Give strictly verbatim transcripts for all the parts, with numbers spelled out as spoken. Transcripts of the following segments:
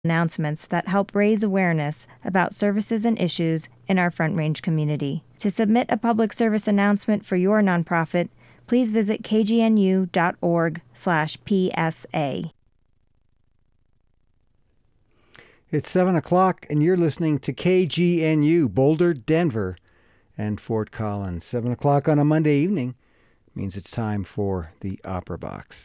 announcements that help raise awareness about services and issues in our Front Range community. To submit a public service announcement for your nonprofit, please visit k g n u dot org slash p s a. It's seven o'clock, and you're listening to K G N U, Boulder, Denver, and Fort Collins. seven o'clock on a Monday evening means it's time for the Opera Box.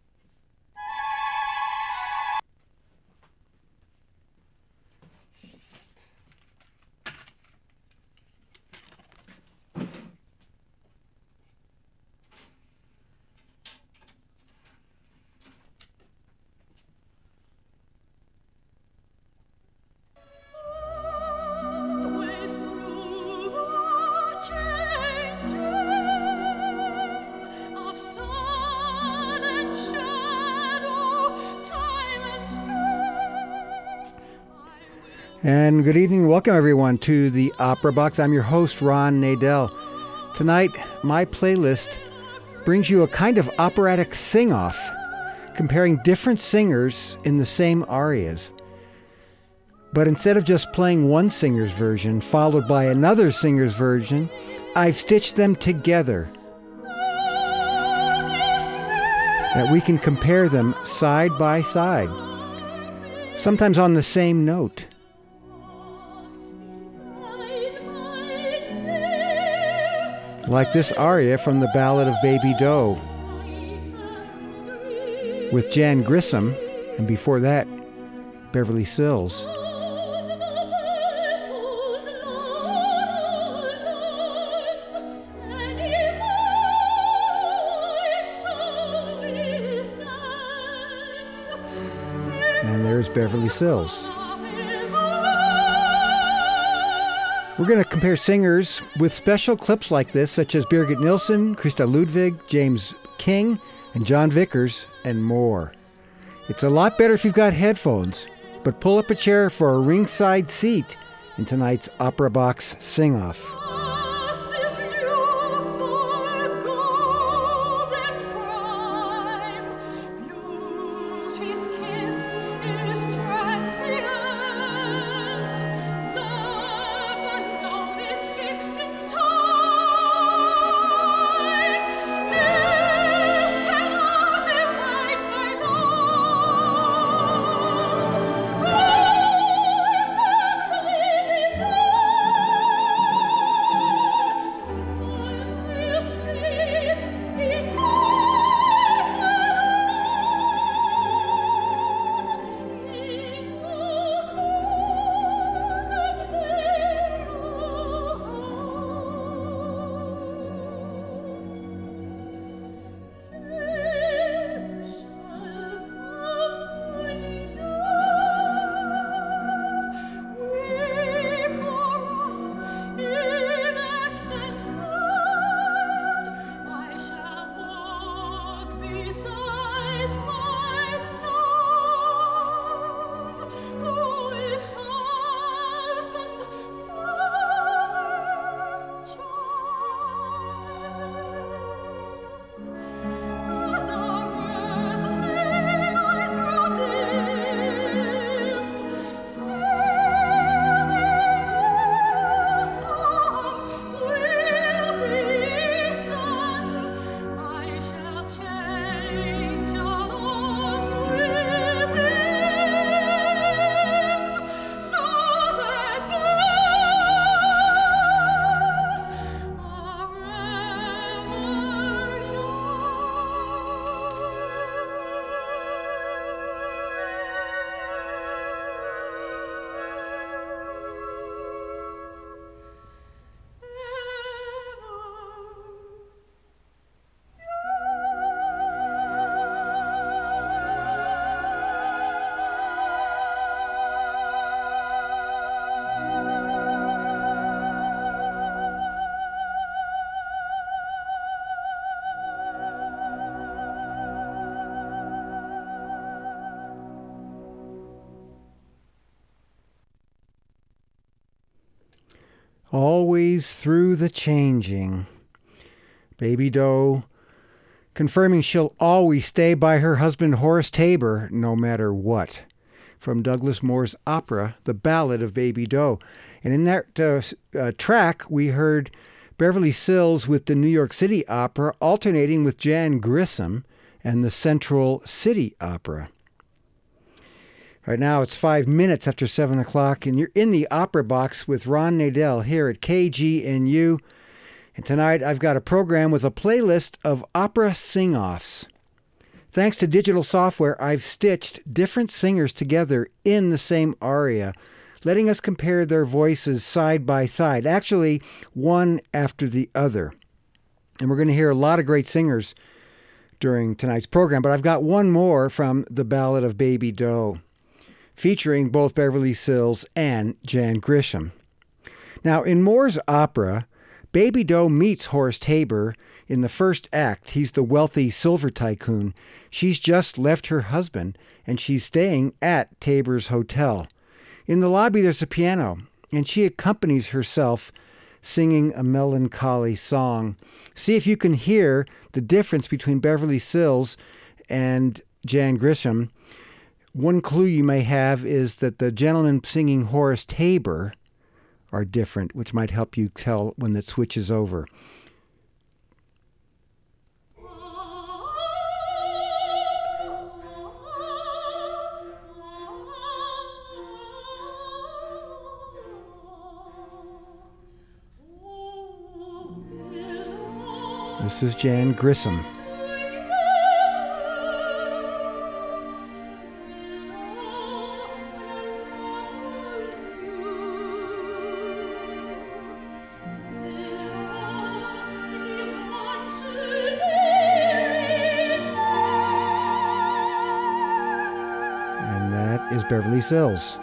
And good evening. Welcome, everyone, to the Opera Box. I'm your host, Ron Nadel. Tonight, my playlist brings you a kind of operatic sing-off, comparing different singers in the same arias. But instead of just playing one singer's version, followed by another singer's version, I've stitched them together, that we can compare them side by side, sometimes on the same note. Like this aria from the Ballad of Baby Doe with Jan Grissom, and before that, Beverly Sills. And there's Beverly Sills. We're going to compare singers with special clips like this, such as Birgit Nilsson, Christa Ludwig, James King, and John Vickers, and more. It's a lot better if you've got headphones, but pull up a chair for a ringside seat in tonight's Opera Box Sing-Off. Always through the changing. Baby Doe confirming she'll always stay by her husband Horace Tabor no matter what. from Douglas Moore's opera, The Ballad of Baby Doe. And in that uh, uh, track, we heard Beverly Sills with the New York City Opera alternating with Jan Grissom and the Central City Opera. Right now it's five minutes after seven o'clock, and you're in the Opera Box with Ron Nadel here at K G N U. And tonight I've got a program with a playlist of opera sing-offs. Thanks to digital software, I've stitched different singers together in the same aria, letting us compare their voices side by side, actually one after the other. And we're going to hear a lot of great singers during tonight's program, but I've got one more from The Ballad of Baby Doe, featuring both Beverly Sills and Jan Grissom. Now, in Moore's opera, Baby Doe meets Horace Tabor in the first act. He's the wealthy silver tycoon. She's just left her husband, and she's staying at Tabor's hotel. In the lobby, there's a piano, and she accompanies herself singing a melancholy song. See if you can hear the difference between Beverly Sills and Jan Grissom. One clue you may have is that the gentlemen singing Horace Tabor are different, which might help you tell when it switches over. This is Jan Grissom. And that is Beverly Sills.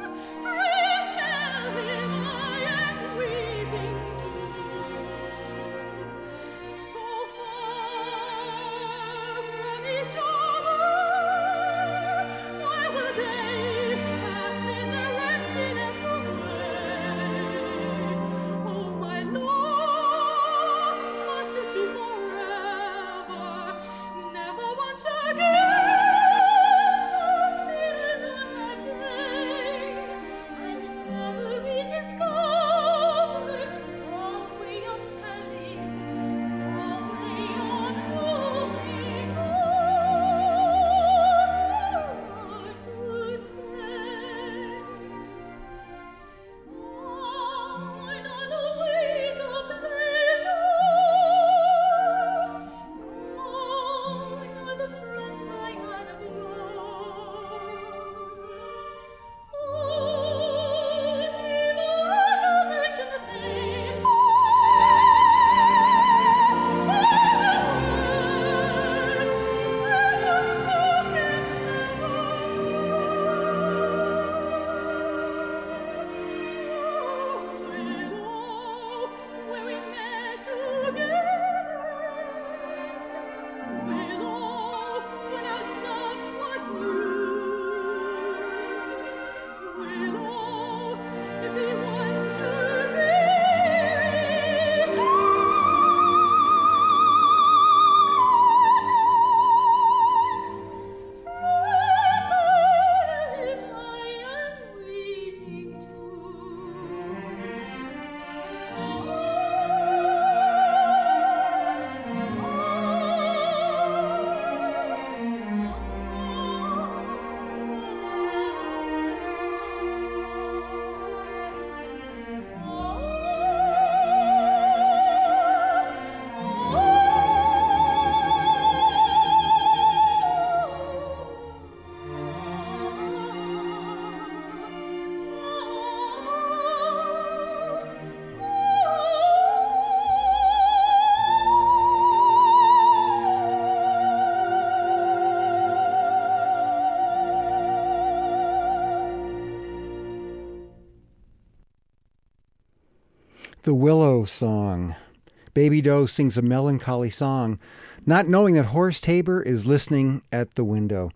The Willow Song. Baby Doe sings a melancholy song, not knowing that Horace Tabor is listening at the window.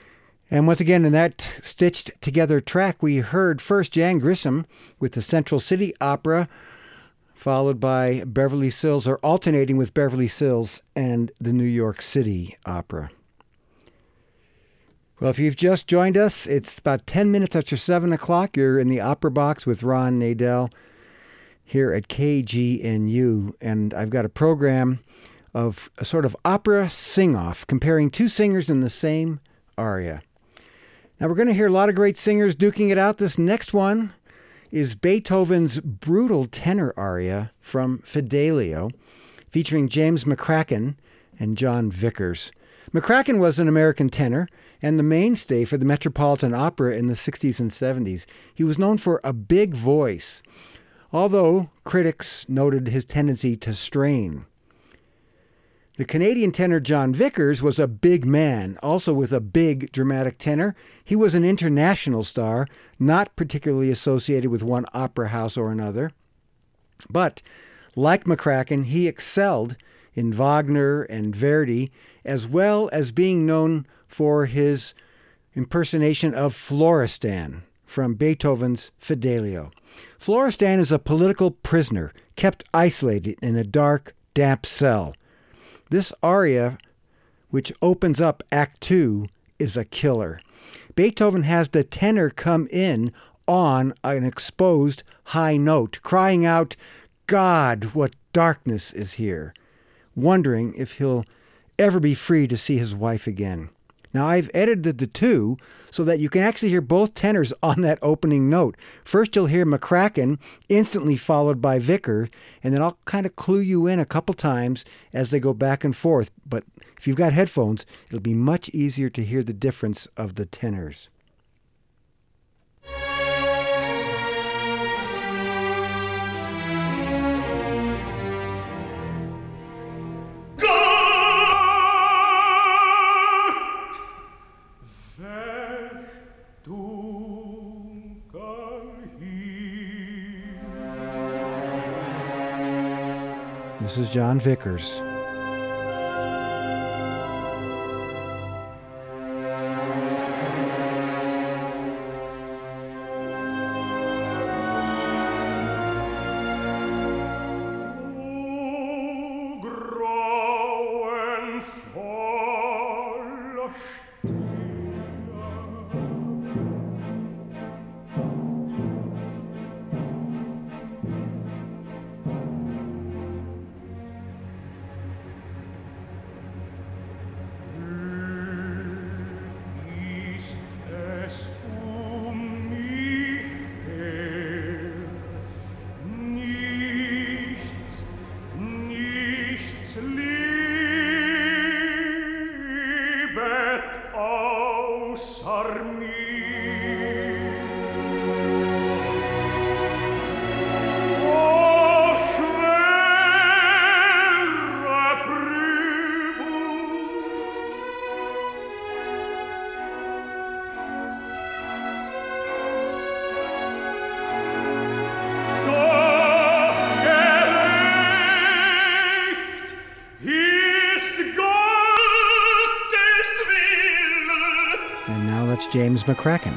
And once again, in that stitched together track, we heard first Jan Grissom with the Central City Opera, followed by Beverly Sills, or alternating with Beverly Sills and the New York City Opera. Well, if you've just joined us, it's about ten minutes after seven o'clock. You're in the Opera Box with Ron Nadel here at K G N U, and I've got a program of a sort of opera sing-off, comparing two singers in the same aria. Now, we're going to hear a lot of great singers duking it out. This next one is Beethoven's brutal tenor aria from Fidelio, featuring James McCracken and John Vickers. McCracken was an American tenor and the mainstay for the Metropolitan Opera in the sixties and seventies. He was known for a big voice, although critics noted his tendency to strain. The Canadian tenor John Vickers was a big man, also with a big dramatic tenor. He was an international star, not particularly associated with one opera house or another. But, like McCracken, he excelled in Wagner and Verdi, as well as being known for his impersonation of Florestan from Beethoven's Fidelio. Florestan is a political prisoner, kept isolated in a dark, damp cell. This aria, which opens up Act Two, is a killer. Beethoven has the tenor come in on an exposed high note, crying out, "God, what darkness is here," wondering if he'll ever be free to see his wife again. Now, I've edited the two so that you can actually hear both tenors on that opening note. First, you'll hear McCracken, instantly followed by Vickers, and then I'll kind of clue you in a couple times as they go back and forth. But if you've got headphones, it'll be much easier to hear the difference of the tenors. This is John Vickers. James McCracken.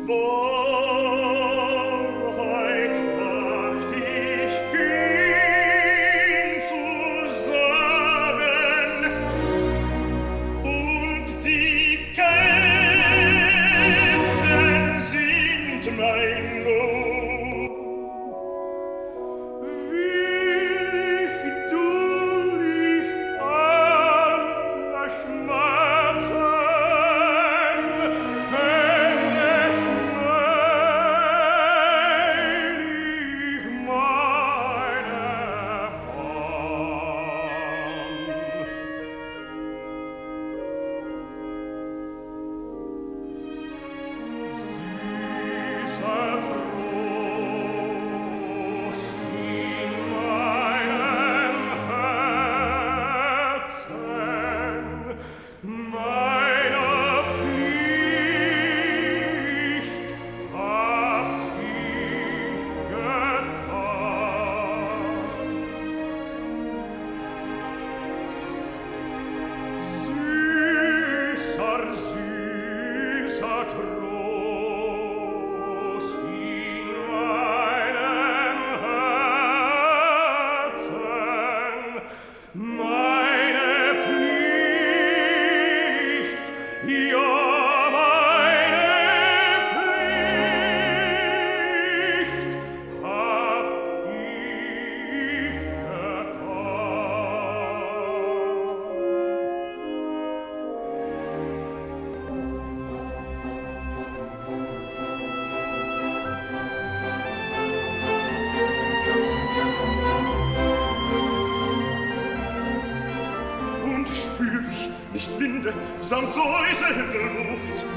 samt Säuse in der Luft.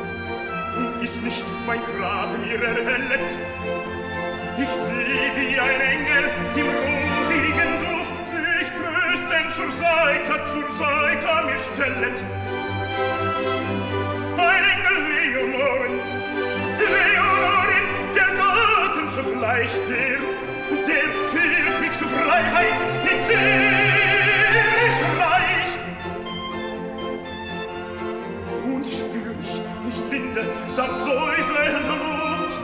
Und ist nicht mein Grab mir erhellet, ich seh wie ein Engel im rosigen Duft sich tröstend zur Seite, zur Seite mir stellet. Ein Engel Leonoren, Leonoren, der Gatten zugleich, der, der führt mich zur Freiheit ins ewige Reich. Und spür ich nicht Winde, samt Säuse in der Luft.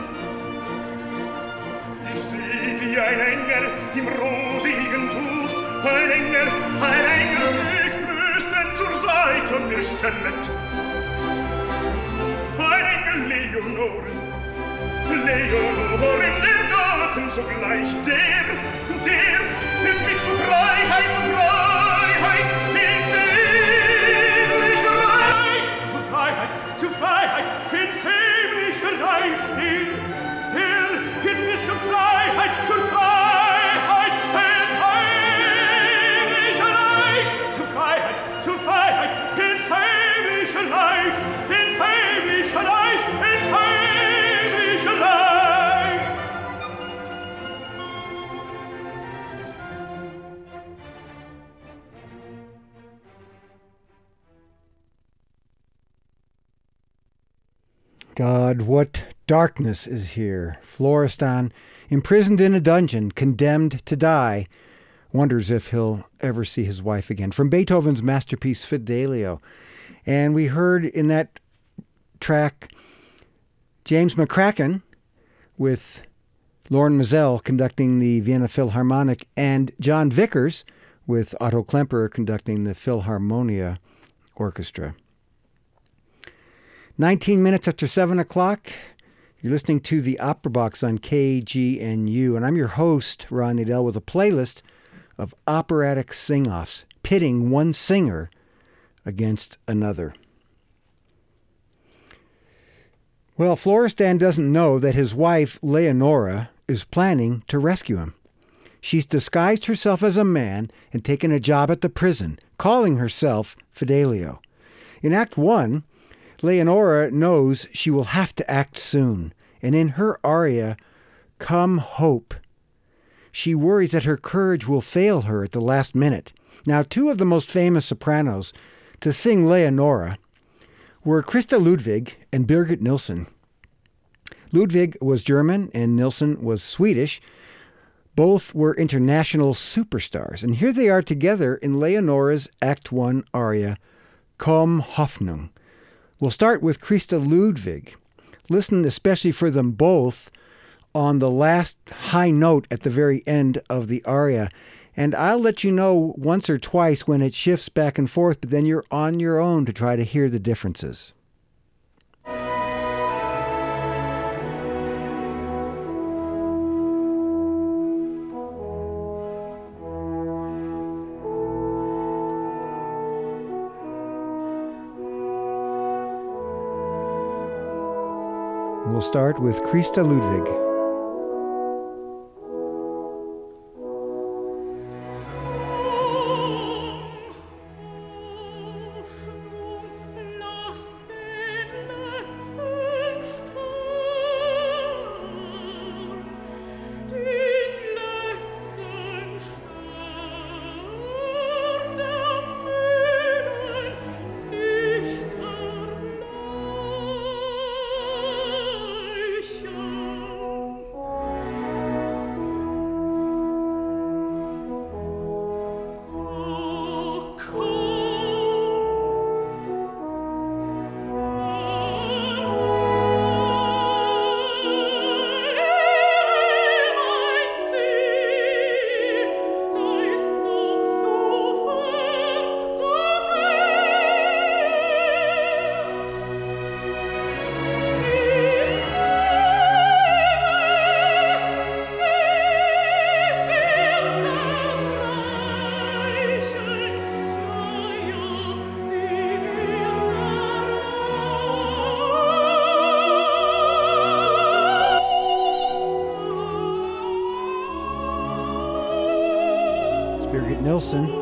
Ich seh wie ein Engel im rosigen Duft, ein Engel, ein Engel sich tröstend zur Seite mir stellet. Ein Engel Leonoren, Leonoren, der Gatten sogleich, der, der führt mich zur Freiheit, zur Freiheit, ins himmlische Reich. Zur Freiheit, zur Freiheit, ins himmlische Reich, der, der führt mich zur Freiheit, zur Freiheit, ins himmlische Reich. Zur Freiheit, zur Freiheit, ins himmlische Reich, ins himmlische Reich, ins himmlische Reich. God, what darkness is here. Florestan, imprisoned in a dungeon, condemned to die, wonders if he'll ever see his wife again. From Beethoven's masterpiece, Fidelio. And we heard in that track James McCracken with Lorne Mazel conducting the Vienna Philharmonic and John Vickers with Otto Klemperer conducting the Philharmonia Orchestra. nineteen minutes after seven o'clock, you're listening to the Opera Box on K G N U, and I'm your host, Ron Nadel, with a playlist of operatic sing-offs, pitting one singer against another. Well, Florestan doesn't know that his wife, Leonora, is planning to rescue him. She's disguised herself as a man and taken a job at the prison, calling herself Fidelio. In Act One, Leonora knows she will have to act soon, and in her aria, Come Hope, she worries that her courage will fail her at the last minute. Now, two of the most famous sopranos to sing Leonora were Christa Ludwig and Birgit Nilsson. Ludwig was German and Nilsson was Swedish. Both were international superstars, and here they are together in Leonora's Act One aria, Komm Hoffnung. We'll start with Christa Ludwig. Listen especially for them both on the last high note at the very end of the aria. And I'll let you know once or twice when it shifts back and forth, but then you're on your own to try to hear the differences. We'll start with Christa Ludwig. Birgit Nilsson.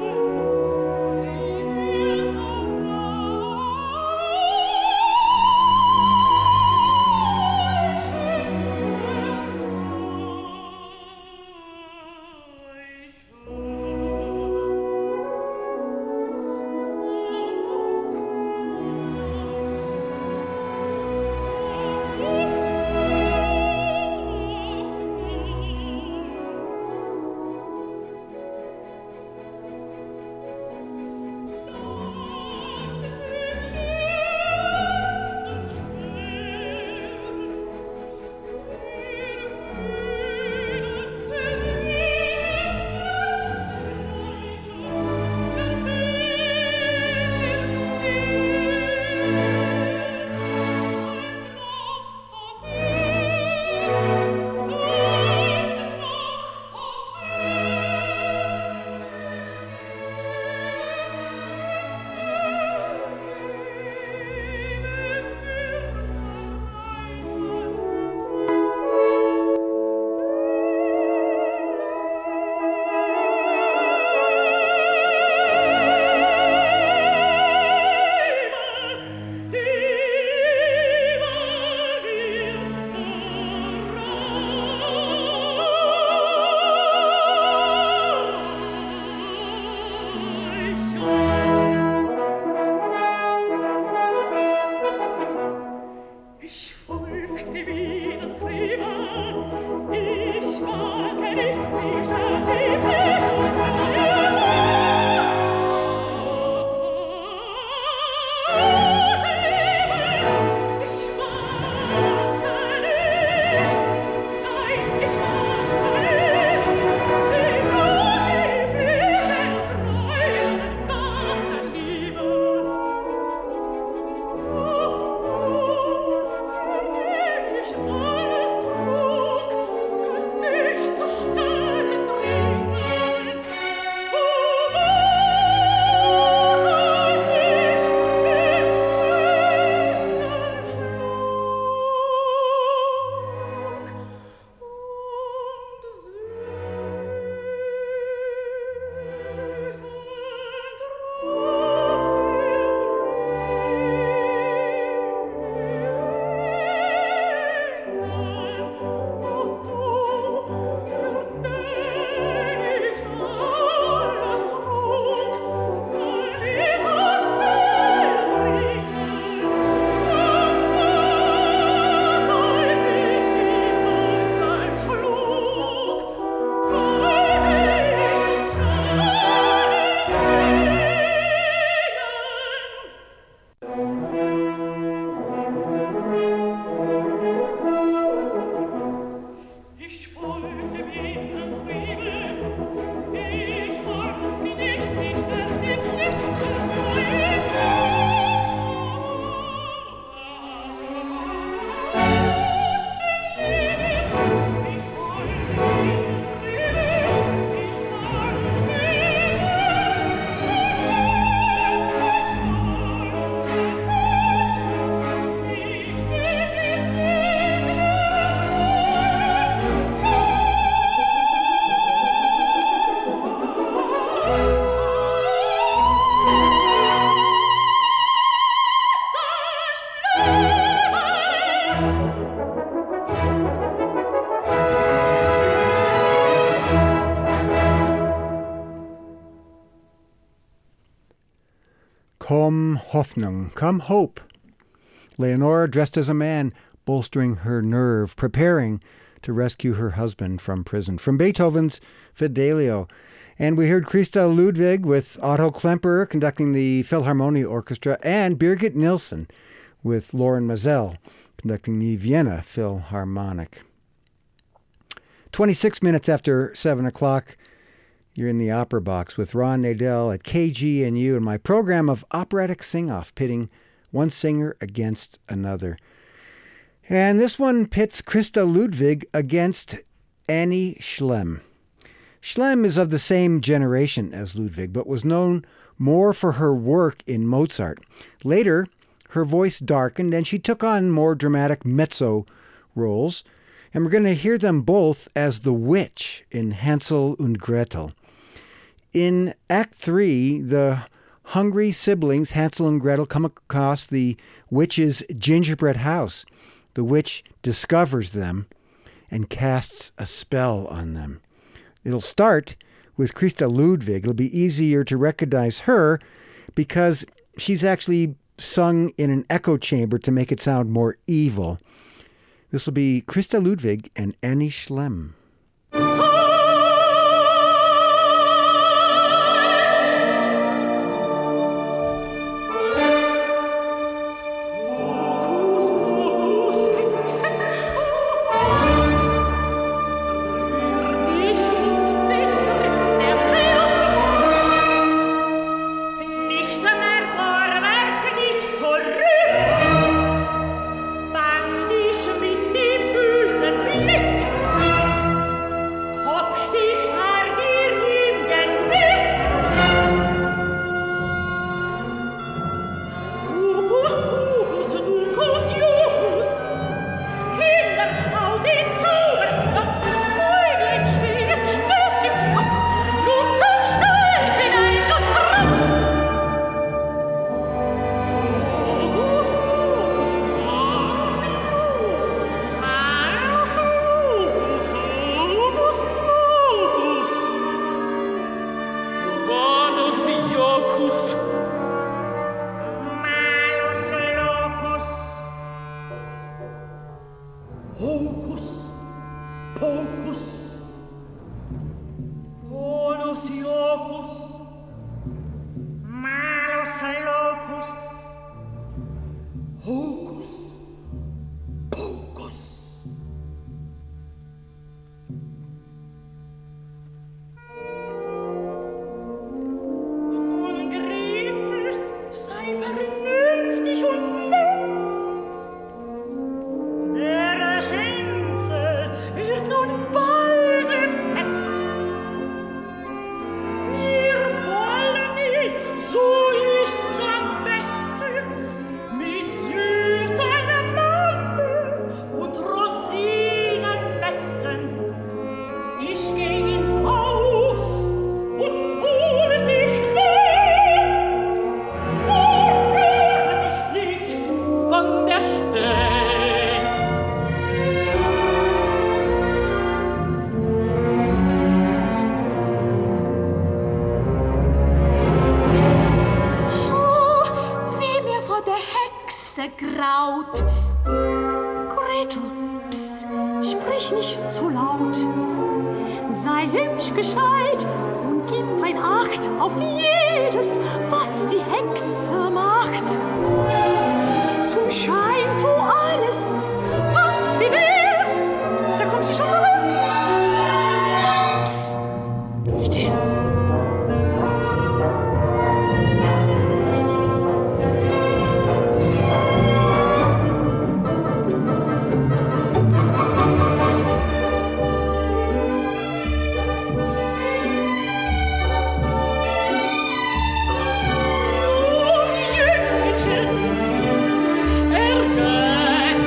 Komm Hoffnung, come hope. Leonora, dressed as a man, bolstering her nerve, preparing to rescue her husband from prison. From Beethoven's Fidelio. And we heard Christa Ludwig with Otto Klemperer conducting the Philharmonia Orchestra, and Birgit Nilsson with Loren Mazel conducting the Vienna Philharmonic. twenty-six minutes after seven o'clock, you're in the Opera Box with Ron Nadel at K G N U and my program of operatic sing-off, pitting one singer against another. And this one pits Christa Ludwig against Annie Schlemm. Schlemm is of the same generation as Ludwig, but was known more for her work in Mozart. Later, her voice darkened and she took on more dramatic mezzo roles, and we're going to hear them both as the witch in Hansel und Gretel. In Act Three, the hungry siblings Hansel and Gretel come across the witch's gingerbread house. The witch discovers them and casts a spell on them. It'll start with Christa Ludwig. It'll be easier to recognize her because she's actually sung in an echo chamber to make it sound more evil. This will be Christa Ludwig and Annie Schlemm. Ärger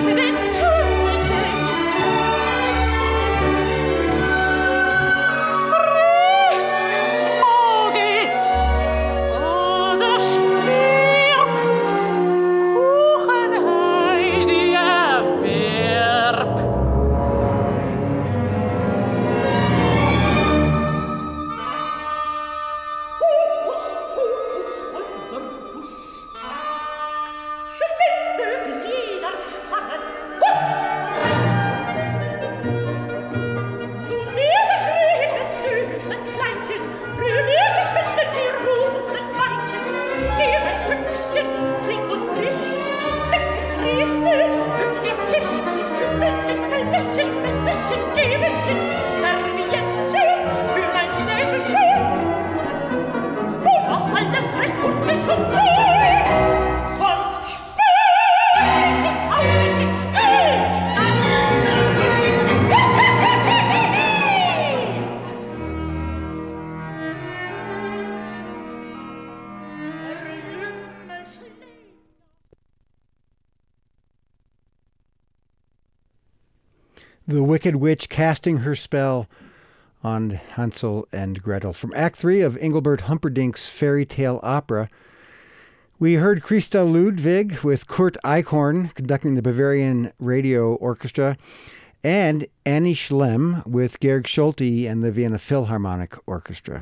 The Wicked Witch casting her spell on Hansel and Gretel. From Act Three of Engelbert Humperdinck's fairy tale opera, we heard Christa Ludwig with Kurt Eichhorn conducting the Bavarian Radio Orchestra, and Annie Schlemm with Georg Solti and the Vienna Philharmonic Orchestra.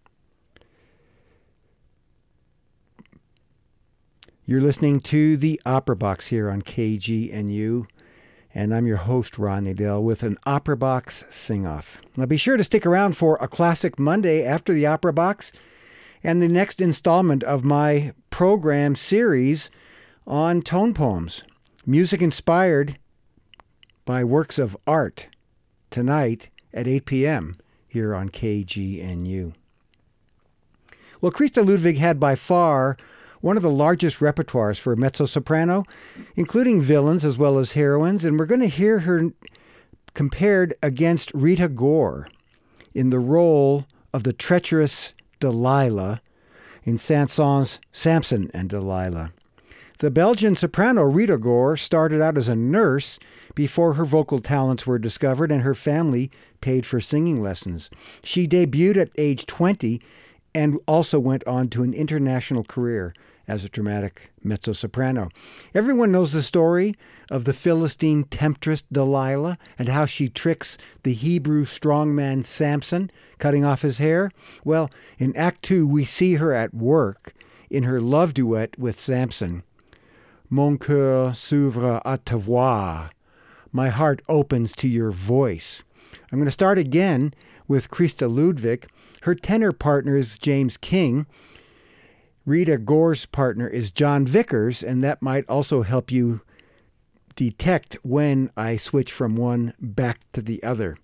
You're listening to the Opera Box here on K G N U. And I'm your host, Ron Nadell, with an Opera Box Sing-Off. Now be sure to stick around for a Classic Monday after the Opera Box and the next installment of my program series on tone poems, music inspired by works of art, tonight at eight p.m. here on K G N U. Well, Christa Ludwig had by far one of the largest repertoires for mezzo-soprano, including villains as well as heroines, and we're going to hear her compared against Rita Gore in the role of the treacherous Delilah in Saint-Saëns' Samson and Delilah. The Belgian soprano Rita Gore started out as a nurse before her vocal talents were discovered and her family paid for singing lessons. She debuted at age twenty and also went on to an international career as a dramatic mezzo-soprano. Everyone knows the story of the Philistine temptress Delilah and how she tricks the Hebrew strongman Samson, cutting off his hair. Well, in Act Two, we see her at work in her love duet with Samson. Mon cœur s'ouvre à ta voix. My heart opens to your voice. I'm going to start again with Christa Ludwig. Her tenor partner is James King. Rita Gore's partner is John Vickers, and that might also help you detect when I switch from one back to the other.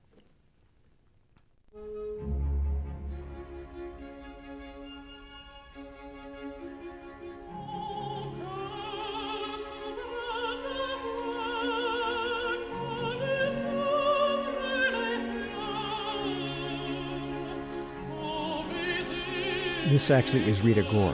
This actually is Rita Gore.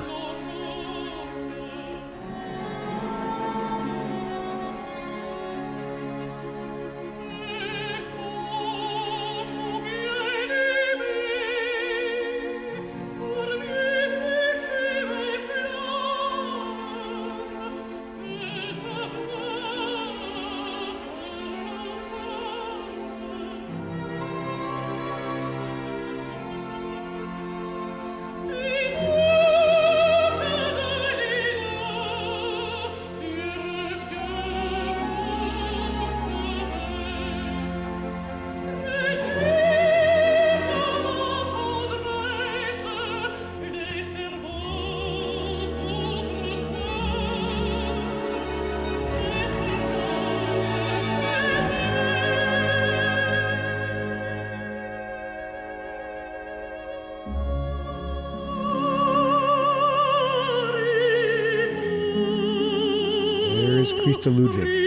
Christa Ludwig.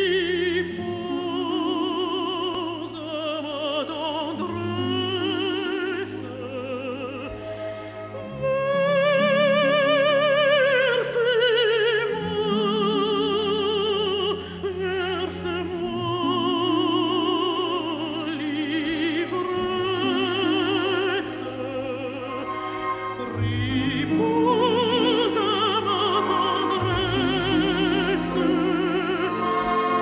Riposa ma tendresse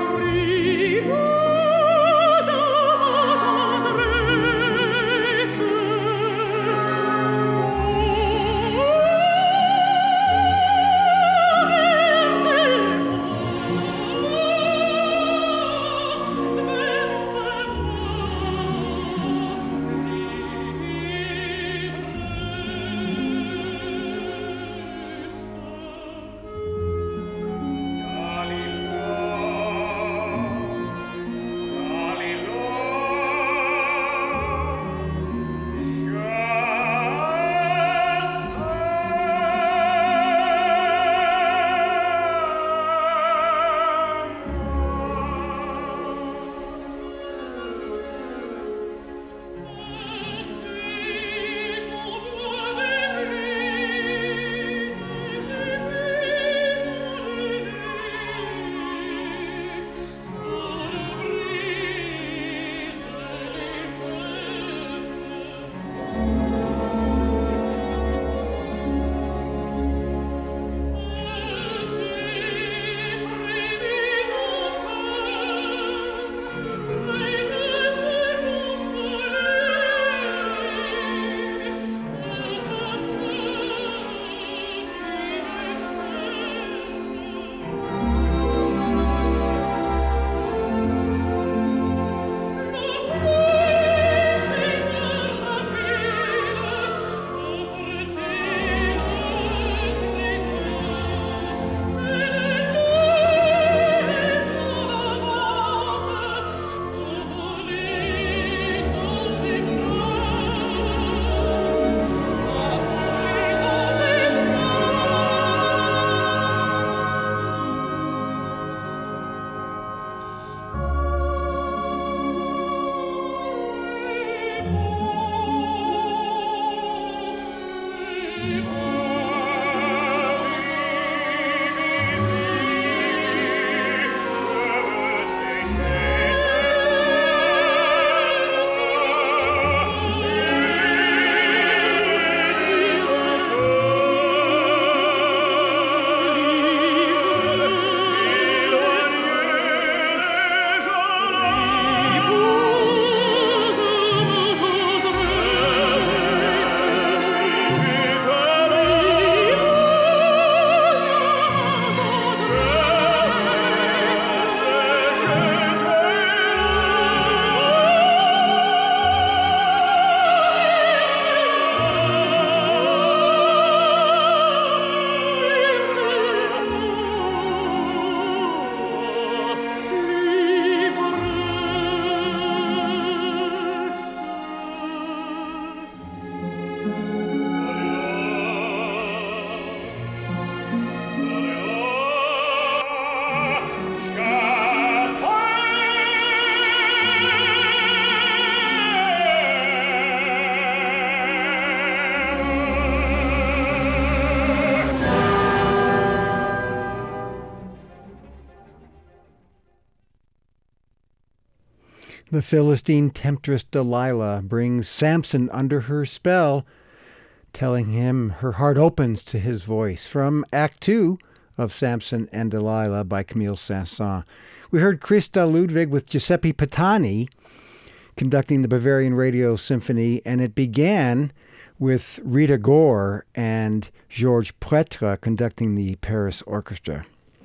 The Philistine temptress Delilah brings Samson under her spell, telling him her heart opens to his voice. From Act Two of Samson and Delilah by Camille Saint-Saëns. We heard Christa Ludwig with Giuseppe Patani conducting the Bavarian Radio Symphony, and it began with Rita Gore and Georges Pretre conducting the Paris Orchestra.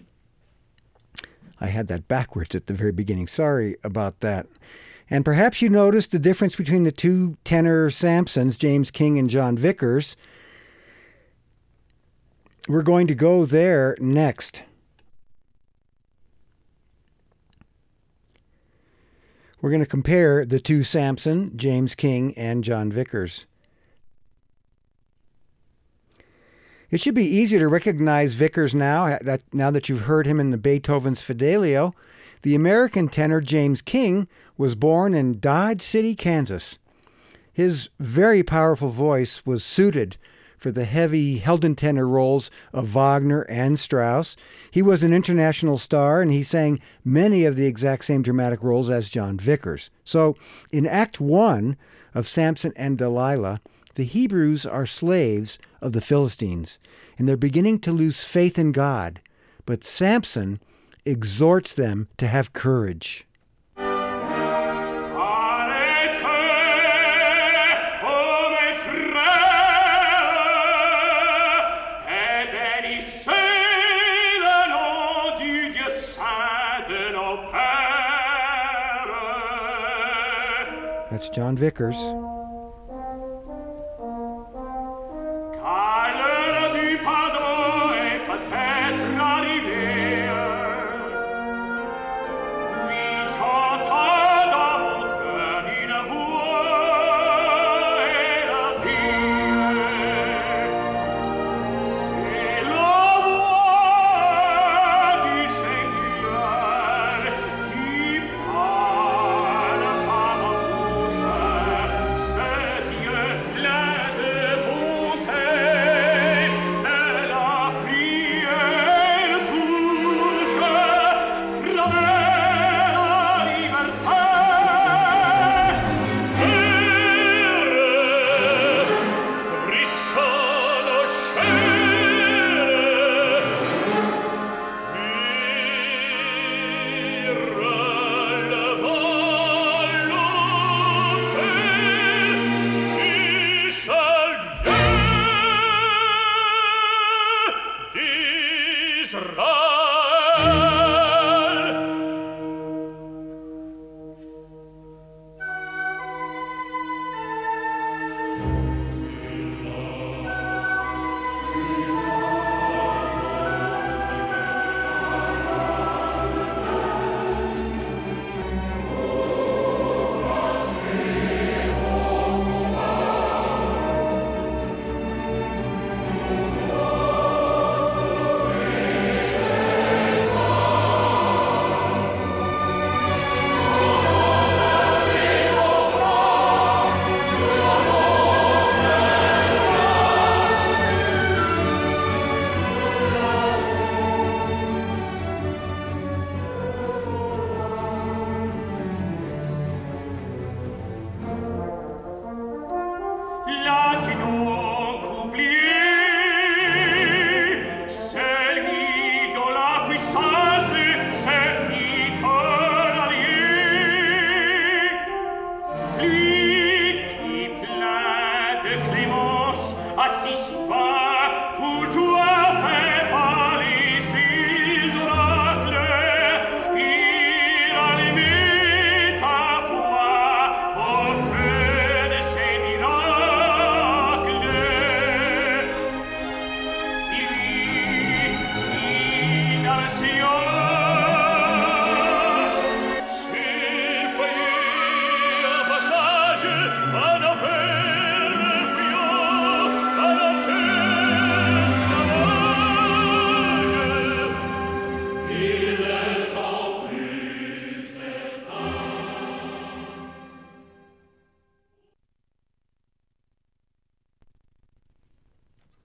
I had that backwards at the very beginning. Sorry about that. And perhaps you noticed the difference between the two tenor Samsons, James King and John Vickers. We're going to go there next. We're going to compare the two Samson, James King, and John Vickers. It should be easier to recognize Vickers now, that, now that you've heard him in the Beethoven's Fidelio. The American tenor James King was born in Dodge City, Kansas. His very powerful voice was suited for the heavy Helden tenor roles of Wagner and Strauss. He was an international star, and he sang many of the exact same dramatic roles as John Vickers. So, in Act One of Samson and Delilah, the Hebrews are slaves of the Philistines, and they're beginning to lose faith in God. But Samson exhorts them to have courage. That's John Vickers.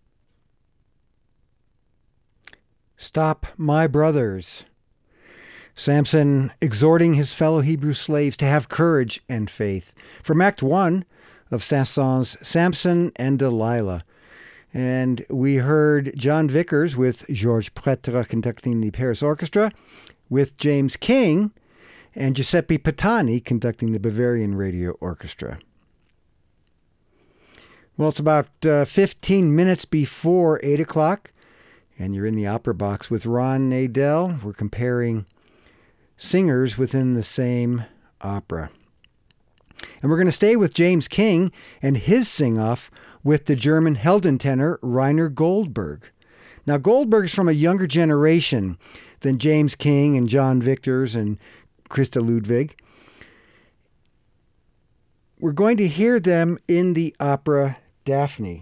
Stop My Brothers. Samson exhorting his fellow Hebrew slaves to have courage and faith. From Act one of Saint-Saëns' Samson and Delilah. And we heard John Vickers with Georges Pretre conducting the Paris Orchestra, with James King and Giuseppe Patani conducting the Bavarian Radio Orchestra. Well, it's about uh, fifteen minutes before eight o'clock, and you're in the Opera Box with Ron Nadel. We're comparing singers within the same opera. And we're going to stay with James King and his sing-off with the German Helden tenor Rainer Goldberg. Now, Goldberg's from a younger generation than James King and John Vickers and Christa Ludwig. We're going to hear them in the opera Daphne.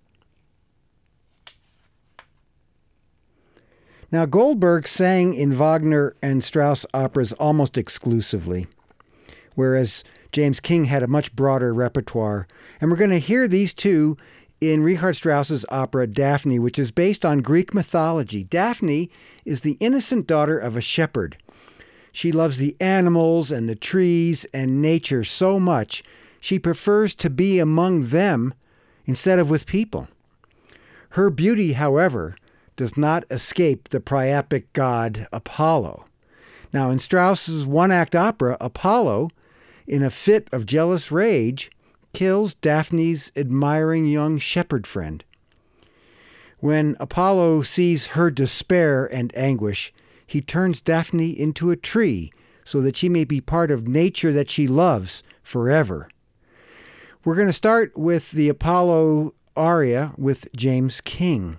Now, Goldberg sang in Wagner and Strauss operas almost exclusively, whereas James King had a much broader repertoire. And we're going to hear these two in Richard Strauss's opera Daphne, which is based on Greek mythology. Daphne is the innocent daughter of a shepherd. She loves the animals and the trees and nature so much, she prefers to be among them instead of with people. Her beauty, however, does not escape the priapic god Apollo. Now, in Strauss's one-act opera, Apollo, in a fit of jealous rage, kills Daphne's admiring young shepherd friend. When Apollo sees her despair and anguish, he turns Daphne into a tree so that she may be part of nature that she loves forever. We're going to start with the Apollo aria with James King.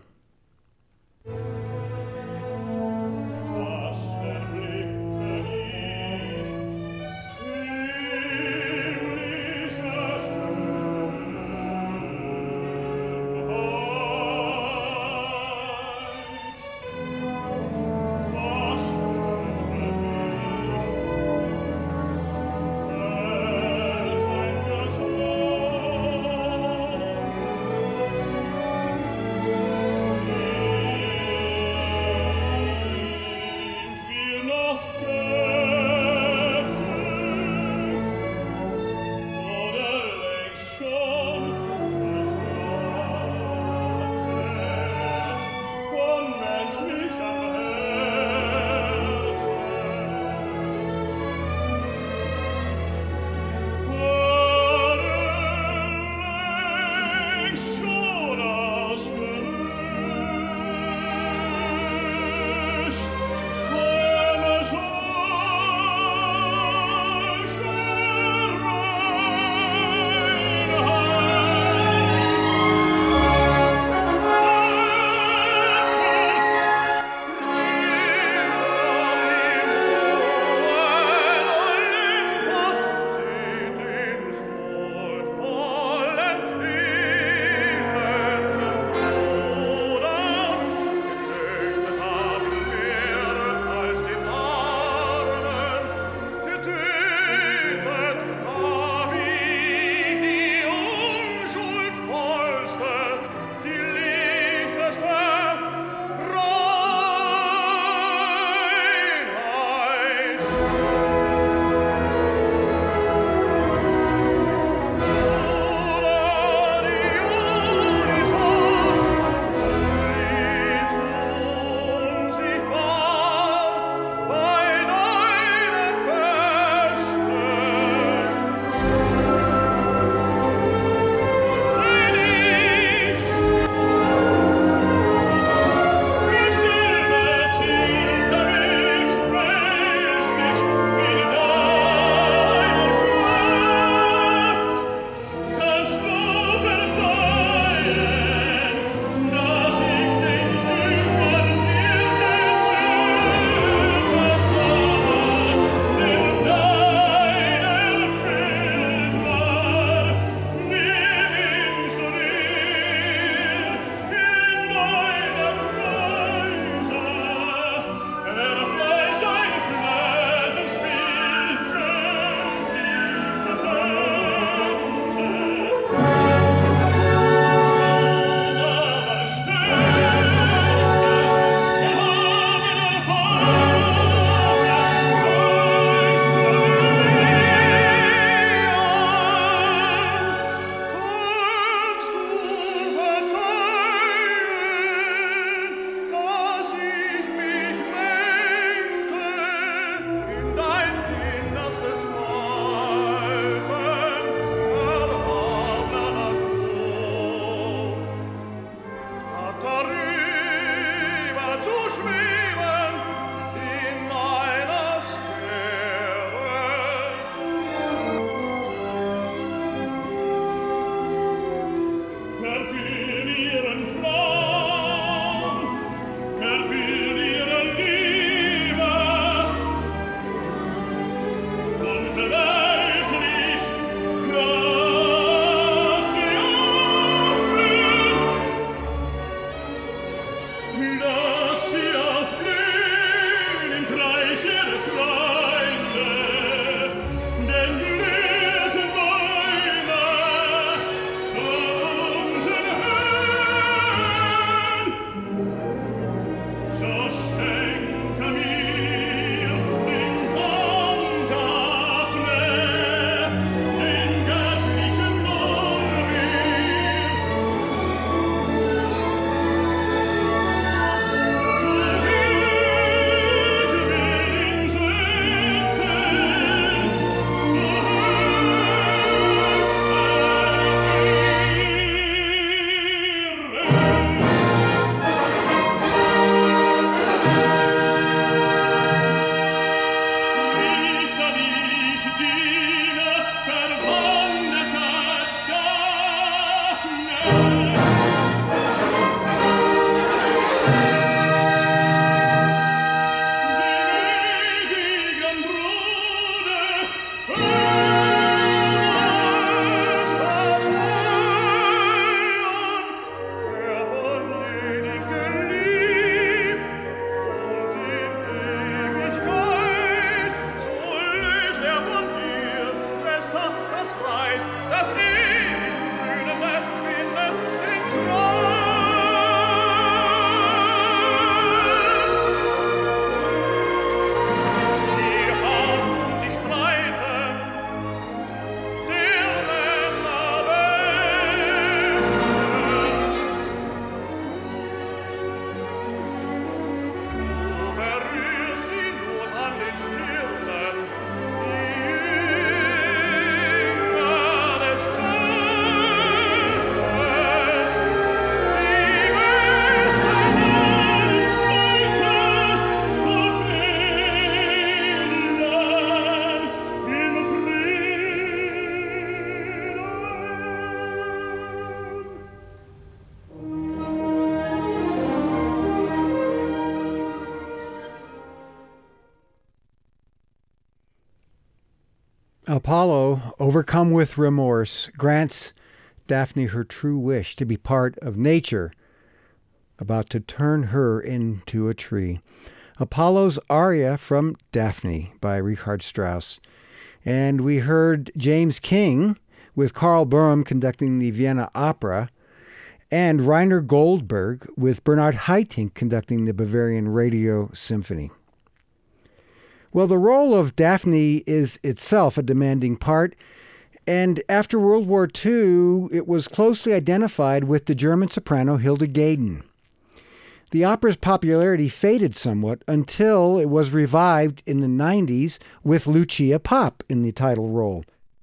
Apollo, overcome with remorse, grants Daphne her true wish to be part of nature, about to turn her into a tree. Apollo's aria from Daphne by Richard Strauss. And we heard James King with Karl Böhm conducting the Vienna Opera, and Rainer Goldberg with Bernhard Haitink conducting the Bavarian Radio Symphony. Well, the role of Daphne is itself a demanding part, and after World War Two, it was closely identified with the German soprano Hilde Gaden. The opera's popularity faded somewhat until it was revived in the nineties with Lucia Popp in the title role.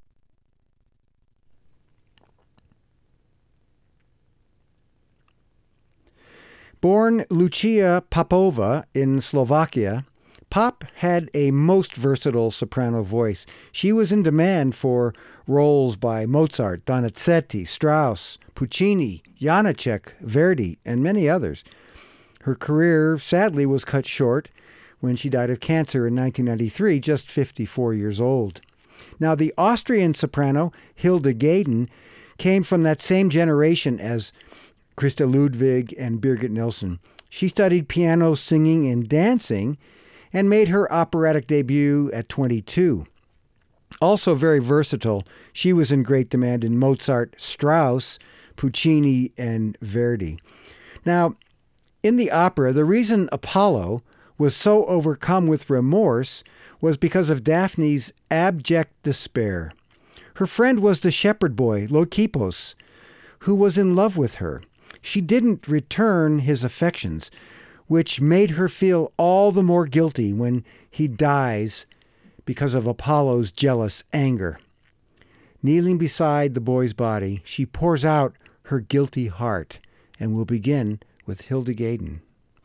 Born Lucia Popova in Slovakia, Popp had a most versatile soprano voice. She was in demand for roles by Mozart, Donizetti, Strauss, Puccini, Janacek, Verdi, and many others. Her career, sadly, was cut short when she died of cancer in nineteen ninety-three, just fifty-four years old. Now, the Austrian soprano Hilde Gaden came from that same generation as Christa Ludwig and Birgit Nilsson. She studied piano, singing, and dancing, and made her operatic debut at twenty-two. Also very versatile, she was in great demand in Mozart, Strauss, Puccini, and Verdi. Now, in the opera, the reason Apollo was so overcome with remorse was because of Daphne's abject despair. Her friend was the shepherd boy, Leucippus, who was in love with her. She didn't return his affections, which made her feel all the more guilty when he dies because of Apollo's jealous anger. Kneeling beside the boy's body, she pours out her guilty heart, and will begin with Hilde Gaden.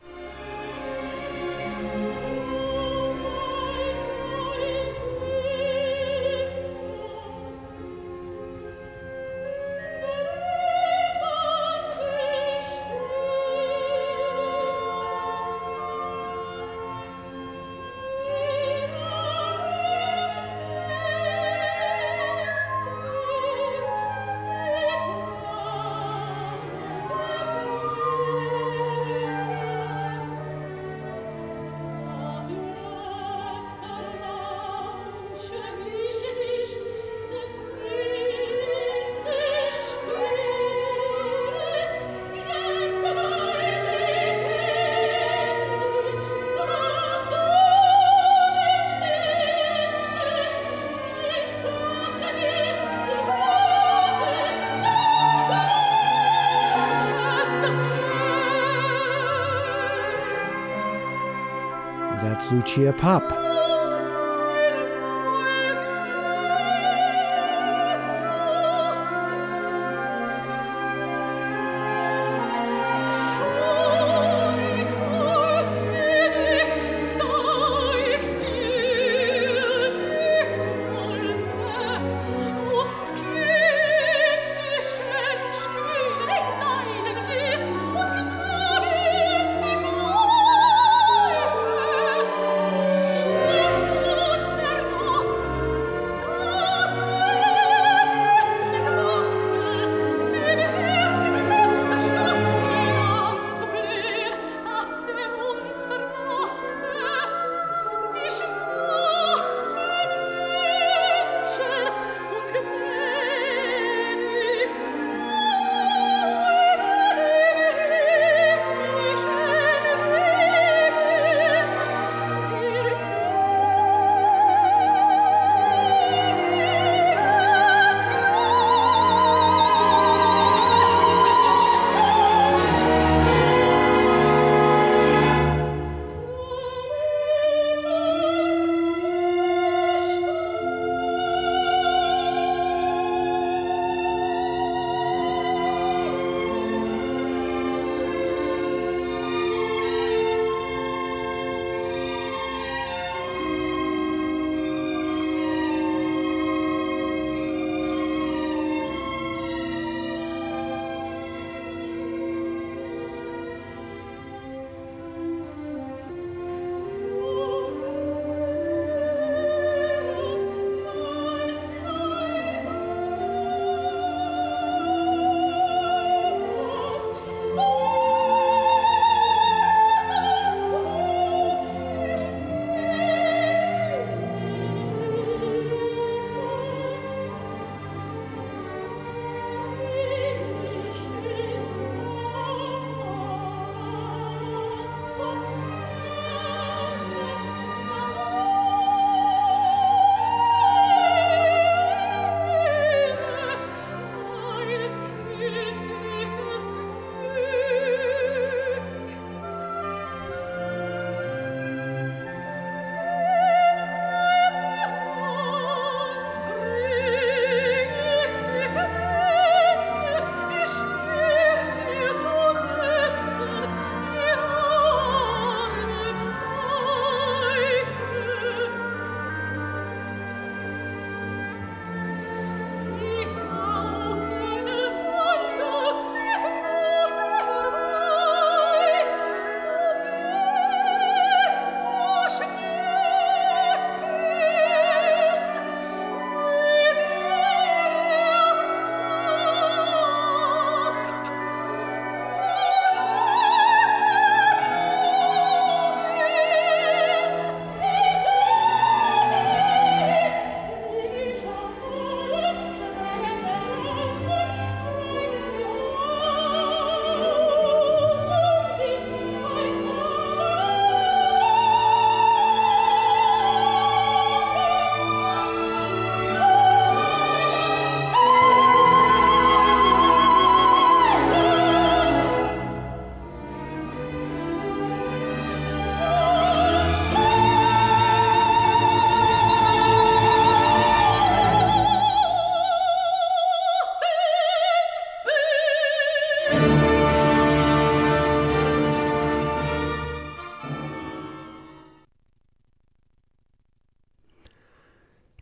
That's Lucia Popp.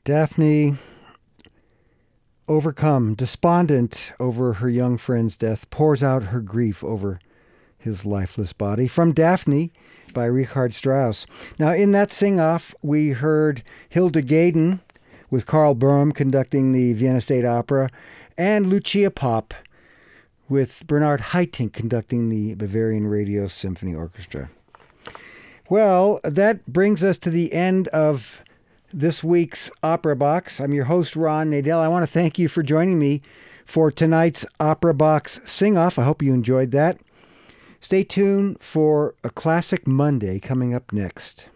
Daphne, overcome, despondent over her young friend's death, pours out her grief over his lifeless body. From Daphne by Richard Strauss. Now, in that sing-off, we heard Hilda Gayden with Karl Böhm conducting the Vienna State Opera, and Lucia Popp with Bernard Haitink conducting the Bavarian Radio Symphony Orchestra. Well, that brings us to the end of this week's Opera Box. I'm your host, Ron Nadel. I want to thank you for joining me for tonight's Opera Box Sing-Off. I hope you enjoyed that. Stay tuned for a Classic Monday coming up next.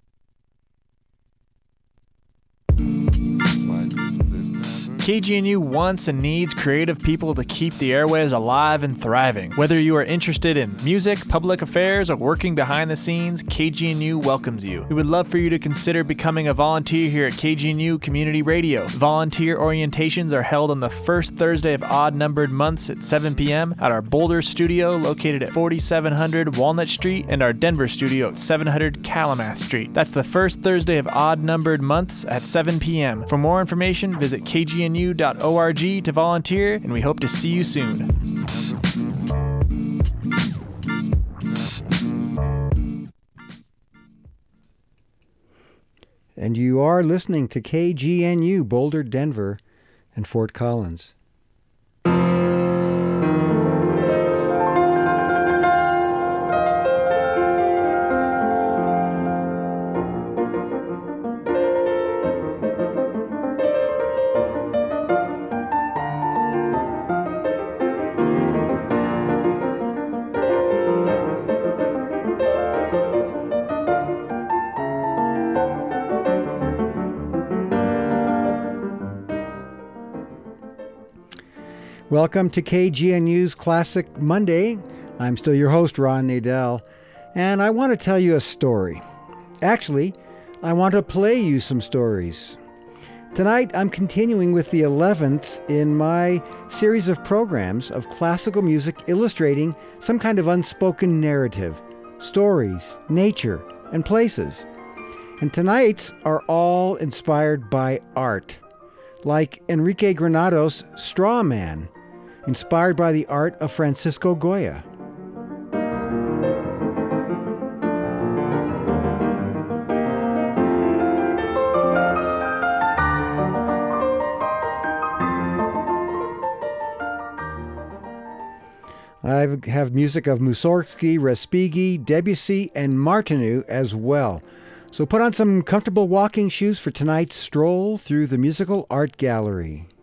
K G N U wants and needs creative people to keep the airways alive and thriving. Whether you are interested in music, public affairs, or working behind the scenes, K G N U welcomes you. We would love for you to consider becoming a volunteer here at K G N U Community Radio. Volunteer orientations are held on the first Thursday of odd-numbered months at seven p.m. at our Boulder studio located at forty-seven hundred Walnut Street and our Denver studio at seven hundred Calumet Street. That's the first Thursday of odd-numbered months at seven p.m. For more information, visit K G N U dot org to volunteer, and we hope to see you soon. And you are listening to K G N U, Boulder, Denver, and Fort Collins. Welcome to K G N U's Classic Monday. I'm still your host, Ron Nadel, and I want to tell you a story. Actually, I want to play you some stories. Tonight, I'm continuing with the eleventh in my series of programs of classical music illustrating some kind of unspoken narrative, stories, nature, and places. And tonight's are all inspired by art, like Enrique Granados' Straw Man, inspired by the art of Francisco Goya. I have music of Mussorgsky, Respighi, Debussy, and Martineau as well. So put on some comfortable walking shoes for tonight's stroll through the musical art gallery.